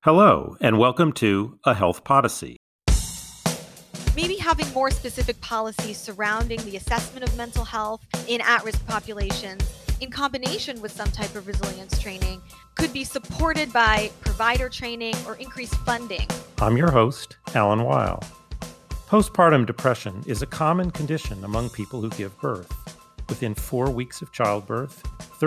Hello, and welcome to A Health Podyssey. Maybe having more specific policies surrounding the assessment of mental health in at-risk populations in combination with some type of resilience training could be supported by provider training or increased funding. I'm your host, Alan Weil. Postpartum depression is a common condition among people who give birth. Within 4 weeks of childbirth,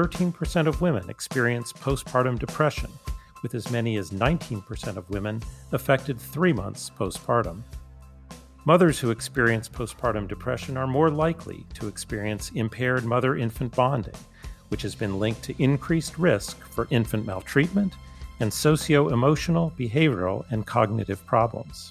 13% of women experience postpartum depression, with as many as 19% of women affected 3 months postpartum. Mothers who experience postpartum depression are more likely to experience impaired mother-infant bonding, which has been linked to increased risk for infant maltreatment and socio-emotional, behavioral, and cognitive problems.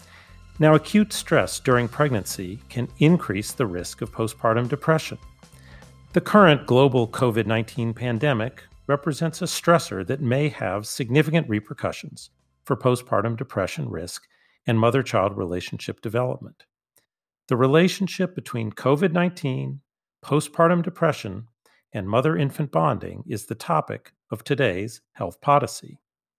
Now, acute stress during pregnancy can increase the risk of postpartum depression. The current global COVID-19 pandemic represents a stressor that may have significant repercussions for postpartum depression risk and mother-child relationship development. The relationship between COVID-19, postpartum depression, and mother-infant bonding is the topic of today's Health Podyssey.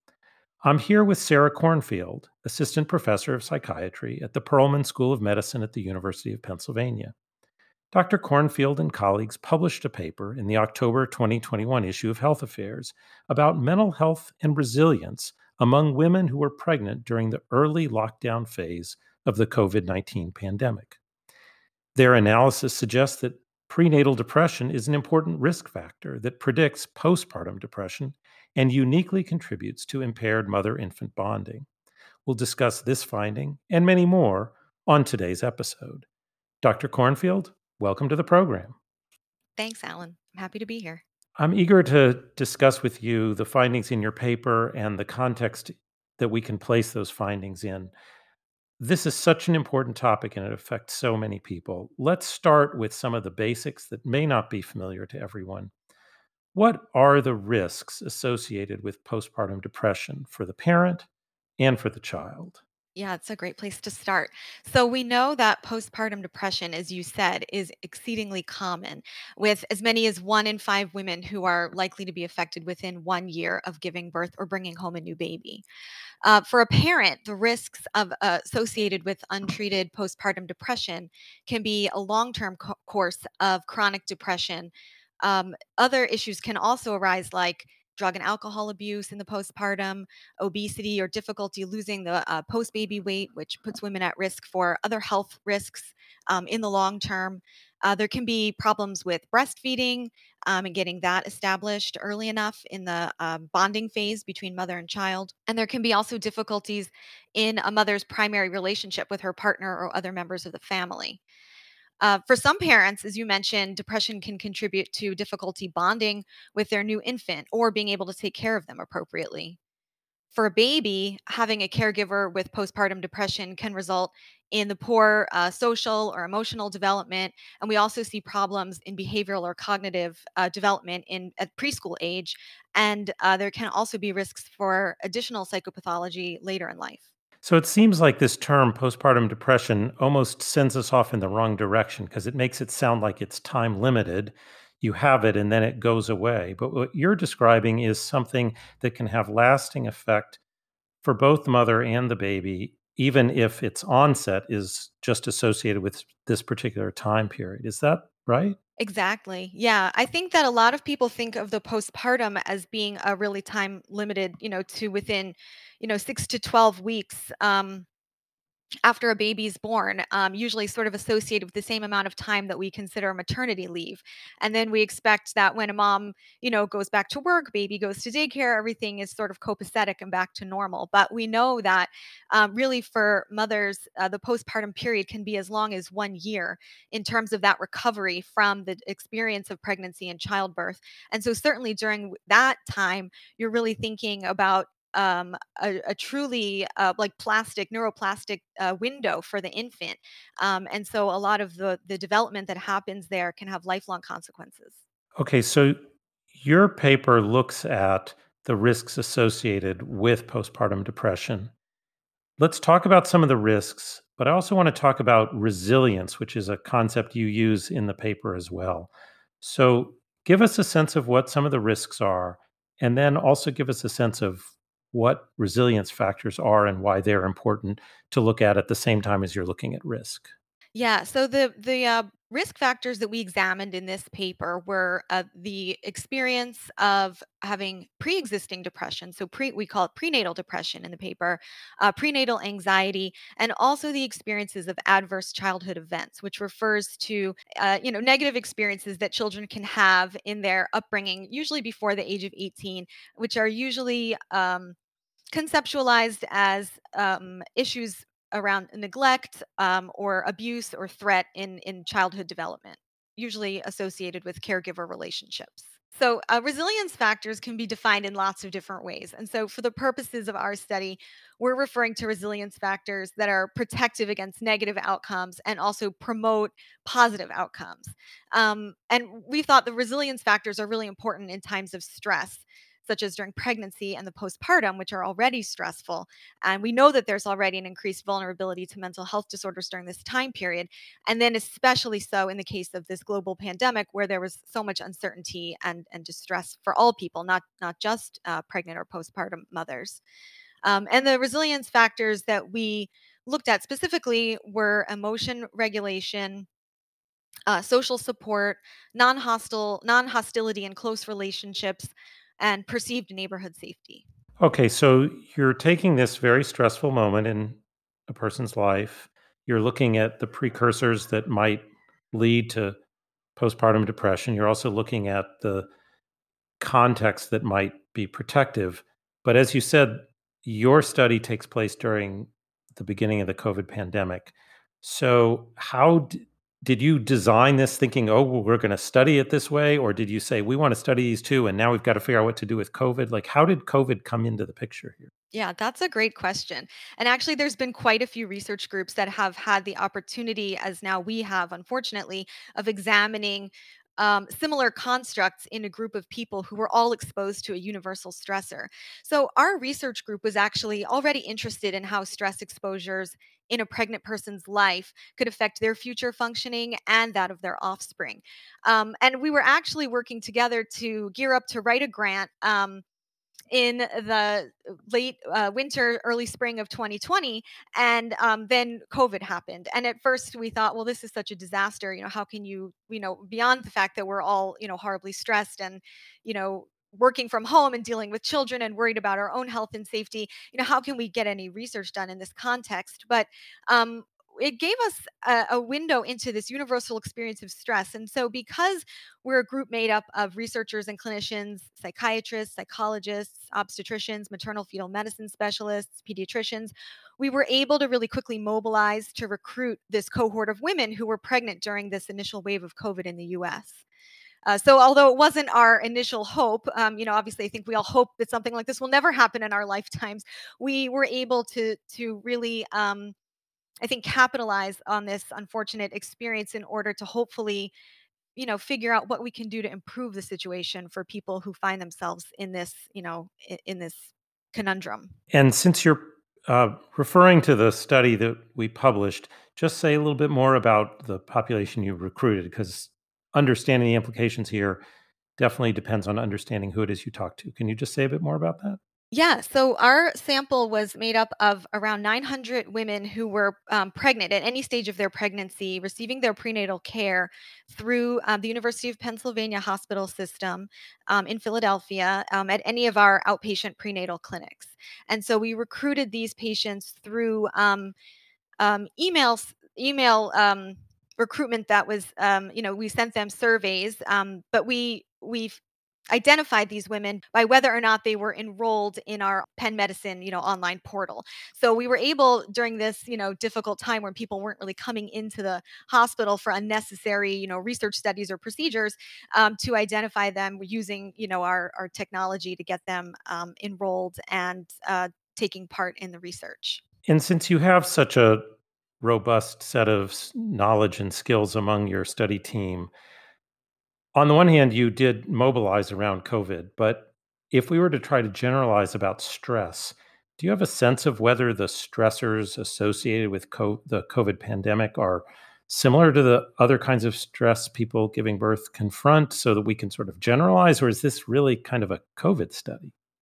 I'm here with Sarah Kornfield, Assistant Professor of Psychiatry at the Perelman School of Medicine at the University of Pennsylvania. Dr. Kornfield and colleagues published a paper in the October 2021 issue of Health Affairs about mental health and resilience among women who were pregnant during the early lockdown phase of the COVID-19 pandemic. Their analysis suggests that prenatal depression is an important risk factor that predicts postpartum depression and uniquely contributes to impaired mother-infant bonding. We'll discuss this finding and many more on today's episode. Dr. Kornfield, welcome to the program. Thanks, Alan. I'm happy to be here. I'm eager to discuss with you the findings in your paper and the context that we can place those findings in. This is such an important topic and it affects so many people. Let's start with some of the basics that may not be familiar to everyone. What are the risks associated with postpartum depression for the parent and for the child? Yeah, it's a great place to start. So, we know that postpartum depression, as you said, is exceedingly common, with as many as 1 in 5 women who are likely to be affected within 1 year of giving birth or bringing home a new baby. For a parent, the risks associated with untreated postpartum depression can be a long term course of chronic depression. Other issues can also arise, like drug and alcohol abuse in the postpartum, obesity, or difficulty losing the post baby weight, which puts women at risk for other health risks in the long term. There can be problems with breastfeeding and getting that established early enough in the bonding phase between mother and child. And there can be also difficulties in a mother's primary relationship with her partner or other members of the family. For some parents, as you mentioned, depression can contribute to difficulty bonding with their new infant or being able to take care of them appropriately. For a baby, having a caregiver with postpartum depression can result in the poor social or emotional development. And we also see problems in behavioral or cognitive development at preschool age. And there can also be risks for additional psychopathology later in life. So it seems like this term postpartum depression almost sends us off in the wrong direction because it makes it sound like it's time limited. You have it and then it goes away. But what you're describing is something that can have lasting effect for both the mother and the baby, even if its onset is just associated with this particular time period. Is that right? Exactly. Yeah. I think that a lot of people think of the postpartum as being a really time limited, to within, 6 to 12 weeks. After a baby's born, usually sort of associated with the same amount of time that we consider maternity leave. And then we expect that when a mom, goes back to work, baby goes to daycare, everything is sort of copacetic and back to normal. But we know that really for mothers, the postpartum period can be as long as 1 year in terms of that recovery from the experience of pregnancy and childbirth. And so, certainly during that time, you're really thinking about a truly like neuroplastic window for the infant. And so a lot of the development that happens there can have lifelong consequences. Okay, so your paper looks at the risks associated with postpartum depression. Let's talk about some of the risks, but I also want to talk about resilience, which is a concept you use in the paper as well. So, give us a sense of what some of the risks are, and then also give us a sense of what resilience factors are and why they're important to look at the same time as you're looking at risk. Yeah, so the risk factors that we examined in this paper were the experience of having pre-existing depression, so we call it prenatal depression in the paper, prenatal anxiety, and also the experiences of adverse childhood events, which refers to negative experiences that children can have in their upbringing, usually before the age of 18, which are usually conceptualized as issues around neglect or abuse or threat in childhood development, usually associated with caregiver relationships. So, resilience factors can be defined in lots of different ways. And so, for the purposes of our study, we're referring to resilience factors that are protective against negative outcomes and also promote positive outcomes. And we thought the resilience factors are really important in times of stress, such as during pregnancy and the postpartum, which are already stressful. And we know that there's already an increased vulnerability to mental health disorders during this time period. And then, especially so in the case of this global pandemic, where there was so much uncertainty and distress for all people, not just pregnant or postpartum mothers. And the resilience factors that we looked at specifically were emotion regulation, social support, non-hostility in close relationships, and perceived neighborhood safety. Okay, so you're taking this very stressful moment in a person's life. You're looking at the precursors that might lead to postpartum depression. You're also looking at the context that might be protective. But as you said, your study takes place during the beginning of the COVID pandemic. So, did you design this thinking, oh, well, we're going to study it this way? Or did you say, we want to study these too, and now we've got to figure out what to do with COVID? Like, how did COVID come into the picture here? Yeah, that's a great question. And actually, there's been quite a few research groups that have had the opportunity, as now we have, unfortunately, of examining similar constructs in a group of people who were all exposed to a universal stressor. So, our research group was actually already interested in how stress exposures in a pregnant person's life could affect their future functioning and that of their offspring. And we were actually working together to gear up to write a grant. In the late winter, early spring of 2020, and then COVID happened. And at first, we thought, well, this is such a disaster. How can beyond the fact that we're all, horribly stressed and, you know, working from home and dealing with children and worried about our own health and safety, how can we get any research done in this context? But it gave us a window into this universal experience of stress. And so, because we're a group made up of researchers and clinicians, psychiatrists, psychologists, obstetricians, maternal fetal medicine specialists, pediatricians, we were able to really quickly mobilize to recruit this cohort of women who were pregnant during this initial wave of COVID in the US. So, although it wasn't our initial hope, obviously, I think we all hope that something like this will never happen in our lifetimes. We were able to really I think, capitalize on this unfortunate experience in order to hopefully, figure out what we can do to improve the situation for people who find themselves in this, in this conundrum. And since you're referring to the study that we published, just say a little bit more about the population you recruited, because understanding the implications here definitely depends on understanding who it is you talk to. Can you just say a bit more about that? Yeah, so our sample was made up of around 900 women who were pregnant at any stage of their pregnancy, receiving their prenatal care through the University of Pennsylvania hospital system in Philadelphia at any of our outpatient prenatal clinics. And so we recruited these patients through email recruitment that was, we sent them surveys, but we've identified these women by whether or not they were enrolled in our Penn Medicine, online portal. So we were able during this, difficult time when people weren't really coming into the hospital for unnecessary, research studies or procedures, to identify them using, our technology to get them enrolled and taking part in the research. And since you have such a robust set of knowledge and skills among your study team, on the one hand, you did mobilize around COVID, but if we were to try to generalize about stress, do you have a sense of whether the stressors associated with the COVID pandemic are similar to the other kinds of stress people giving birth confront so that we can sort of generalize, or is this really kind of a COVID study?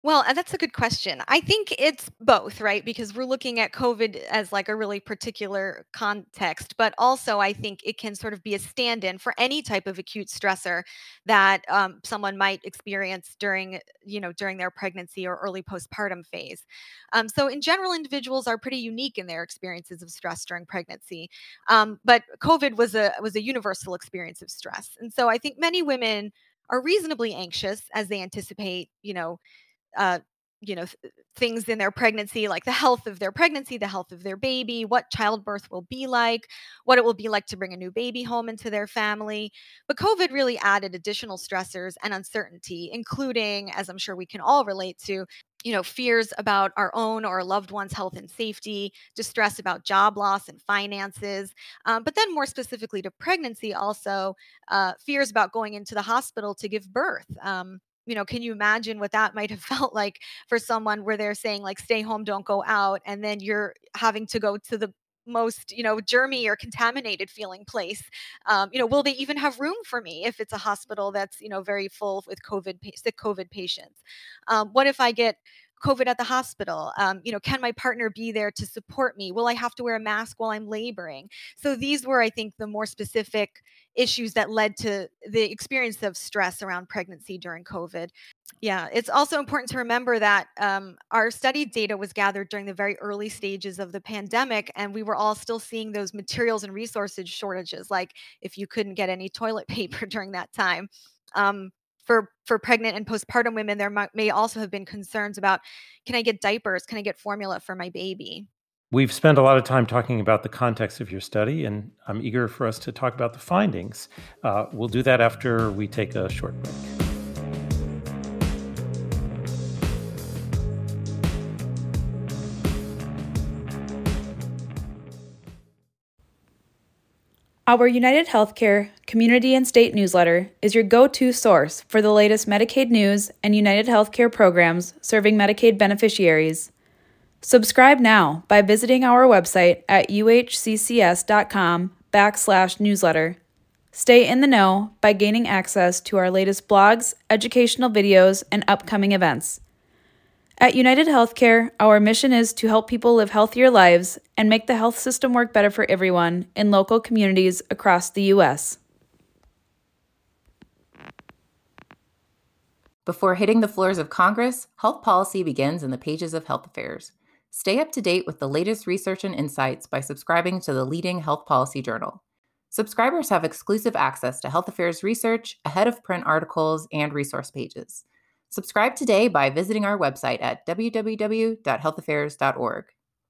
Well, that's a good question. I think it's both, right? Because we're looking at COVID as like a really particular context, but also I think it can sort of be a stand in for any type of acute stressor that someone might experience during their pregnancy or early postpartum phase. So, in general, individuals are pretty unique in their experiences of stress during pregnancy. But COVID was a universal experience of stress. And so I think many women are reasonably anxious as they anticipate, uh, things in their pregnancy, like the health of their pregnancy, the health of their baby, what childbirth will be like, what it will be like to bring a new baby home into their family. But COVID really added additional stressors and uncertainty, including, as I'm sure we can all relate to, fears about our own or loved ones' health and safety, distress about job loss and finances. But then, more specifically to pregnancy, also fears about going into the hospital to give birth. Can you imagine what that might have felt like for someone where they're saying, like, stay home, don't go out, and then you're having to go to the most, germy or contaminated feeling place? Will they even have room for me if it's a hospital that's, very full with sick COVID patients? What if I get COVID at the hospital? Can my partner be there to support me? Will I have to wear a mask while I'm laboring? So these were, I think, the more specific issues that led to the experience of stress around pregnancy during COVID. Yeah, it's also important to remember that our study data was gathered during the very early stages of the pandemic, and we were all still seeing those materials and resources shortages, like if you couldn't get any toilet paper during that time. Um, for pregnant and postpartum women, there may also have been concerns about, can I get diapers? Can I get formula for my baby? We've spent a lot of time talking about the context of your study, and I'm eager for us to talk about the findings. We'll do that after we take a short break. Our United Healthcare community and state newsletter is your go-to source for the latest Medicaid news and United Healthcare programs serving Medicaid beneficiaries. Subscribe now by visiting our website at uhccs.com/newsletter. Stay in the know by gaining access to our latest blogs, educational videos, and upcoming events. At United Healthcare, our mission is to help people live healthier lives and make the health system work better for everyone in local communities across the U.S. Before hitting the floors of Congress, health policy begins in the pages of Health Affairs. Stay up to date with the latest research and insights by subscribing to the leading health policy journal. Subscribers have exclusive access to Health Affairs research, ahead of print articles, and resource pages. Subscribe today by visiting our website at www.healthaffairs.org.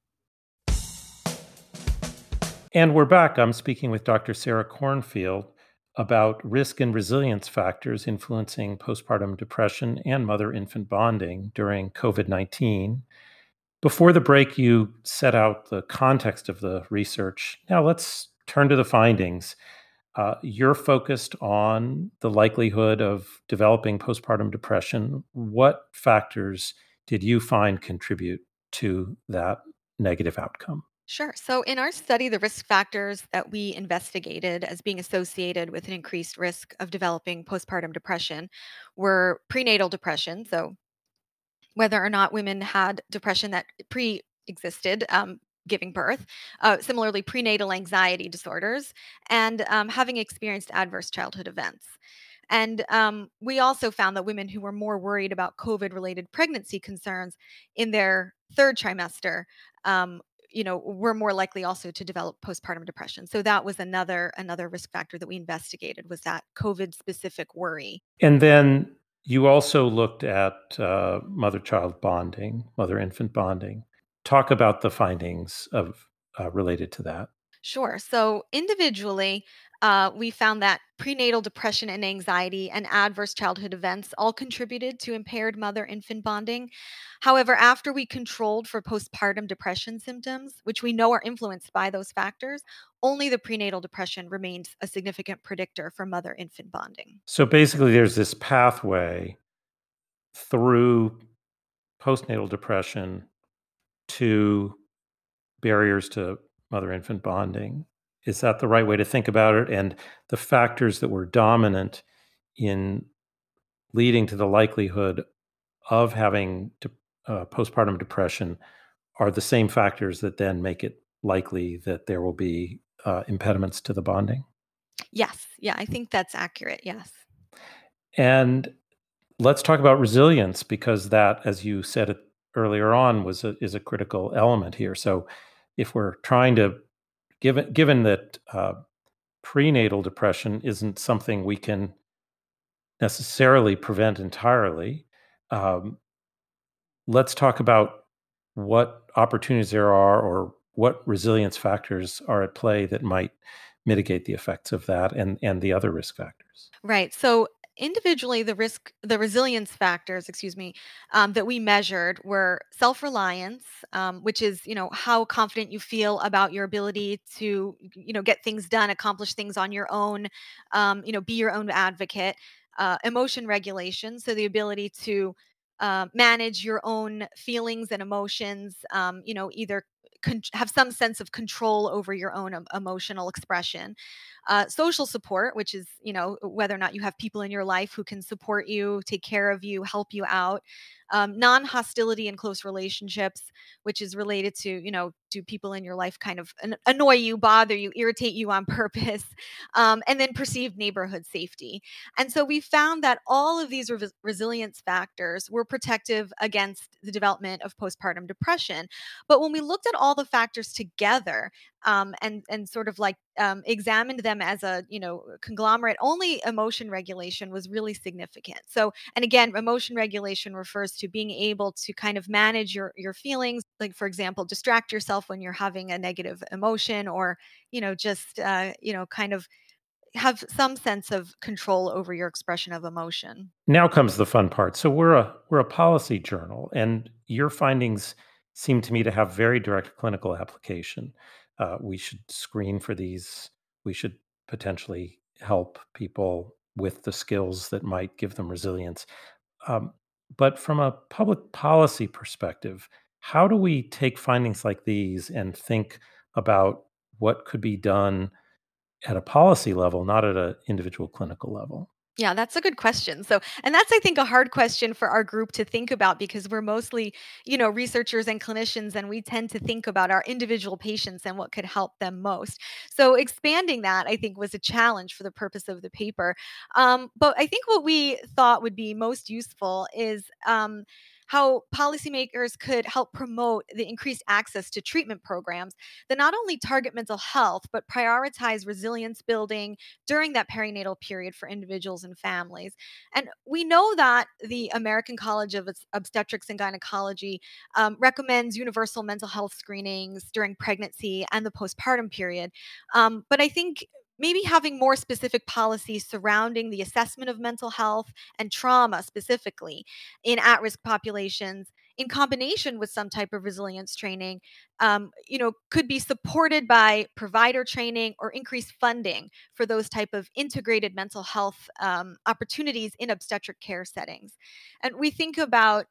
And we're back. I'm speaking with Dr. Sarah Cornfield about risk and resilience factors influencing postpartum depression and mother-infant bonding during COVID-19. Before the break, you set out the context of the research. Now let's turn to the findings. You're focused on the likelihood of developing postpartum depression. What factors did you find contribute to that negative outcome? Sure. So, in our study, the risk factors that we investigated as being associated with an increased risk of developing postpartum depression were prenatal depression. So, whether or not women had depression that pre existed, giving birth, similarly, prenatal anxiety disorders, and having experienced adverse childhood events. And we also found that women who were more worried about COVID related pregnancy concerns in their third trimester. Were more likely also to develop postpartum depression. So that was another risk factor that we investigated, was that COVID specific worry. And then you also looked at mother-child bonding, mother-infant bonding. Talk about the findings of related to that. Sure. So individually, we found that prenatal depression and anxiety and adverse childhood events all contributed to impaired mother infant bonding. However, after we controlled for postpartum depression symptoms, which we know are influenced by those factors, only the prenatal depression remains a significant predictor for mother infant bonding. So basically, there's this pathway through postnatal depression to barriers to mother-infant bonding. Is that the right way to think about it? And the factors that were dominant in leading to the likelihood of having postpartum depression are the same factors that then make it likely that there will be impediments to the bonding? Yes. Yeah, I think that's accurate. Yes. And let's talk about resilience, because that, as you said it earlier on, is a critical element here. So if we're trying to, given that prenatal depression isn't something we can necessarily prevent entirely, um, let's talk about what opportunities there are or what resilience factors are at play that might mitigate the effects of that and the other risk factors. Right. So individually, the resilience factors, that we measured were self-reliance, which is, how confident you feel about your ability to, get things done, accomplish things on your own, be your own advocate. Emotion regulation, so the ability to manage your own feelings and emotions, either have some sense of control over your own emotional expression. Social support, which is, whether or not you have people in your life who can support you, take care of you, help you out. Non-hostility in close relationships, which is related to, do people in your life kind of annoy you, bother you, irritate you on purpose? And then perceived neighborhood safety. And so we found that all of these resilience factors were protective against the development of postpartum depression. But when we looked at all the factors together, and sort of like examined them as a conglomerate, only emotion regulation was really significant. So, and again, emotion regulation refers to being able to kind of manage your feelings, like, for example, distract yourself when you're having a negative emotion, or just kind of have some sense of control over your expression of emotion. Now comes the fun part. So we're a policy journal, and your findings seem to me to have very direct clinical application. We should screen for these. We should potentially help people with the skills that might give them resilience. Um, but from a public policy perspective, how do we take findings like these and think about what could be done at a policy level, not at an individual clinical level? Yeah, that's a good question. So, and that's, I think, a hard question for our group to think about, because we're mostly, researchers and clinicians, and we tend to think about our individual patients and what could help them most. So, expanding that, I think, was a challenge for the purpose of the paper. But I think what we thought would be most useful is how policymakers could help promote the increased access to treatment programs that not only target mental health, but prioritize resilience building during that perinatal period for individuals and families. And we know that the American College of Obstetrics and Gynecology recommends universal mental health screenings during pregnancy and the postpartum period. But I think maybe having more specific policies surrounding the assessment of mental health and trauma specifically in at-risk populations, in combination with some type of resilience training, could be supported by provider training or increased funding for those type of integrated mental health opportunities in obstetric care settings. And we think about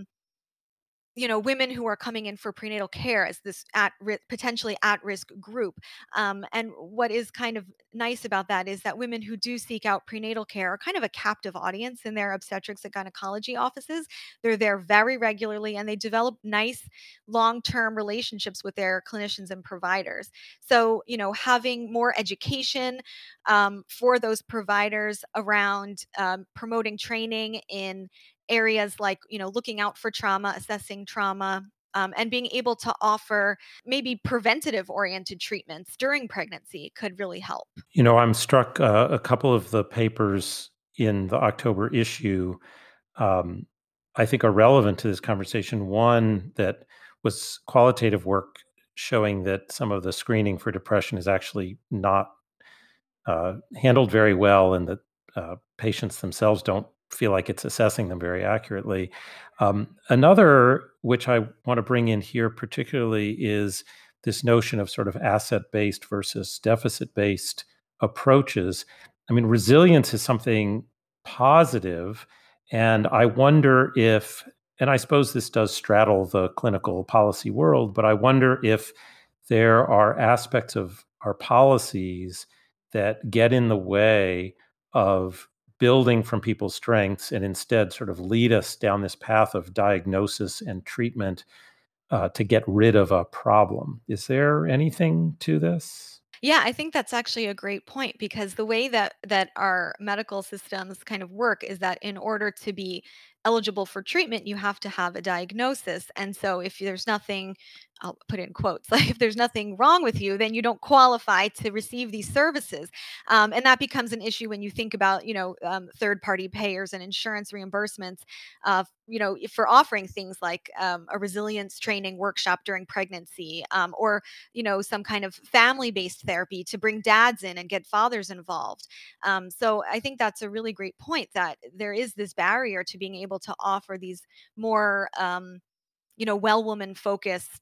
women who are coming in for prenatal care as this potentially at-risk group. And what is kind of nice about that is that women who do seek out prenatal care are kind of a captive audience in their obstetrics and gynecology offices. They're there very regularly, and they develop nice long-term relationships with their clinicians and providers. So, having more education for those providers around promoting training in areas like, looking out for trauma, assessing trauma, and being able to offer maybe preventative oriented treatments during pregnancy could really help. I'm struck, a couple of the papers in the October issue, um, I think, are relevant to this conversation. One that was qualitative work showing that some of the screening for depression is actually not handled very well, and that patients themselves don't feel like it's assessing them very accurately. Another, which I want to bring in here particularly, is this notion of sort of asset-based versus deficit-based approaches. I mean, resilience is something positive, and I wonder if, and I suppose this does straddle the clinical policy world, but I wonder if there are aspects of our policies that get in the way of building from people's strengths and instead sort of lead us down this path of diagnosis and treatment to get rid of a problem. Is there anything to this? Yeah, I think that's actually a great point because the way that our medical systems kind of work is that in order to be eligible for treatment, you have to have a diagnosis. And so if there's nothing, I'll put it in quotes, like if there's nothing wrong with you, then you don't qualify to receive these services. And that becomes an issue when you think about, third party payers and insurance reimbursements, for offering things like a resilience training workshop during pregnancy, or some kind of family-based therapy to bring dads in and get fathers involved. So I think that's a really great point that there is this barrier to being able to offer these more, well woman focused,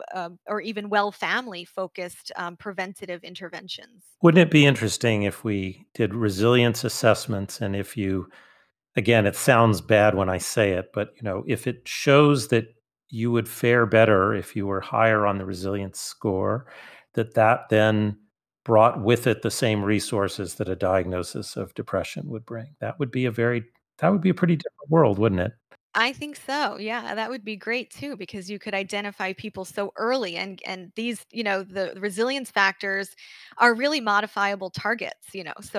or even well family focused preventative interventions. Wouldn't it be interesting if we did resilience assessments and if you, again, it sounds bad when I say it, but if it shows that you would fare better if you were higher on the resilience score, that then brought with it the same resources that a diagnosis of depression would bring. That would be a pretty different world, wouldn't it? I think so. Yeah, that would be great too because you could identify people so early and these, the resilience factors are really modifiable targets,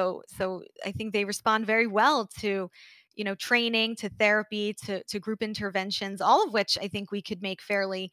So I think they respond very well to, training, to therapy, to group interventions, all of which I think we could make fairly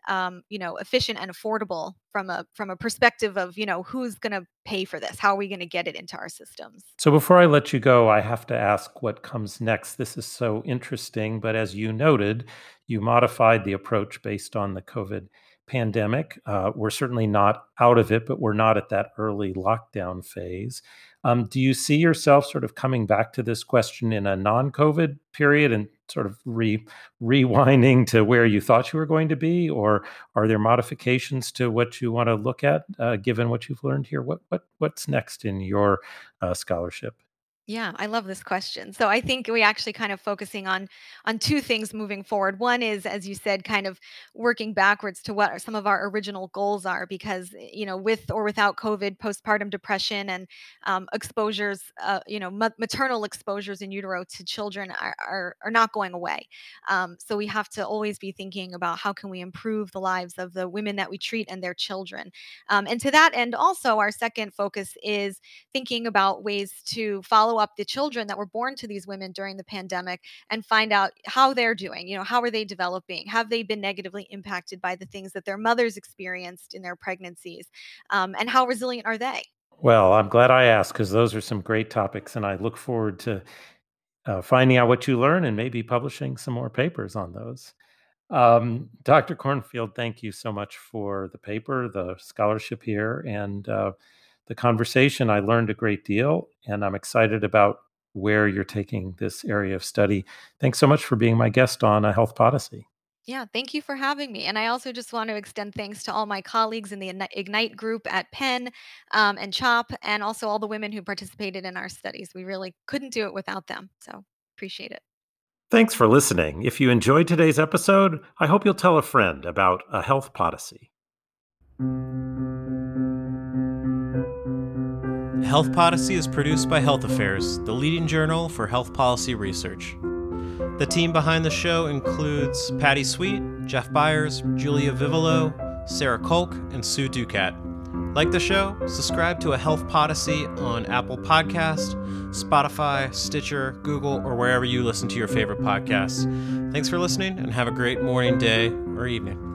efficient and affordable from a perspective of, who's going to pay for this? How are we going to get it into our systems? So before I let you go, I have to ask what comes next. This is so interesting, but as you noted, you modified the approach based on the COVID pandemic. We're certainly not out of it, but we're not at that early lockdown phase. Do you see yourself sort of coming back to this question in a non-COVID period and sort of rewinding to where you thought you were going to be? Or are there modifications to what you want to look at, given what you've learned here? What's next in your scholarship? Yeah, I love this question. So I think we actually kind of focusing on two things moving forward. One is, as you said, kind of working backwards to what some of our original goals are, because with or without COVID, postpartum depression and exposures, maternal exposures in utero to children are not going away. So we have to always be thinking about how can we improve the lives of the women that we treat and their children. And to that end, also our second focus is thinking about ways to follow up the children that were born to these women during the pandemic and find out how they're doing. How are they developing? Have they been negatively impacted by the things that their mothers experienced in their pregnancies? And how resilient are they? Well, I'm glad I asked because those are some great topics, and I look forward to finding out what you learn and maybe publishing some more papers on those. Dr. Kornfield, thank you so much for the paper, the scholarship here, and the conversation. I learned a great deal, and I'm excited about where you're taking this area of study. Thanks so much for being my guest on Health Podacy. Yeah, thank you for having me. And I also just want to extend thanks to all my colleagues in the Ignite group at Penn and CHOP, and also all the women who participated in our studies. We really couldn't do it without them. So appreciate it. Thanks for listening. If you enjoyed today's episode, I hope you'll tell a friend about Health Podacy. Health Podacy is produced by Health Affairs, the leading journal for health policy research. The team behind the show includes Patty Sweet, Jeff Byers, Julia Vivolo, Sarah Kolk, and Sue Ducat. Like the show? Subscribe to A Health Podacy on Apple Podcast, Spotify, Stitcher, Google, or wherever you listen to your favorite podcasts. Thanks for listening, and have a great morning, day, or evening.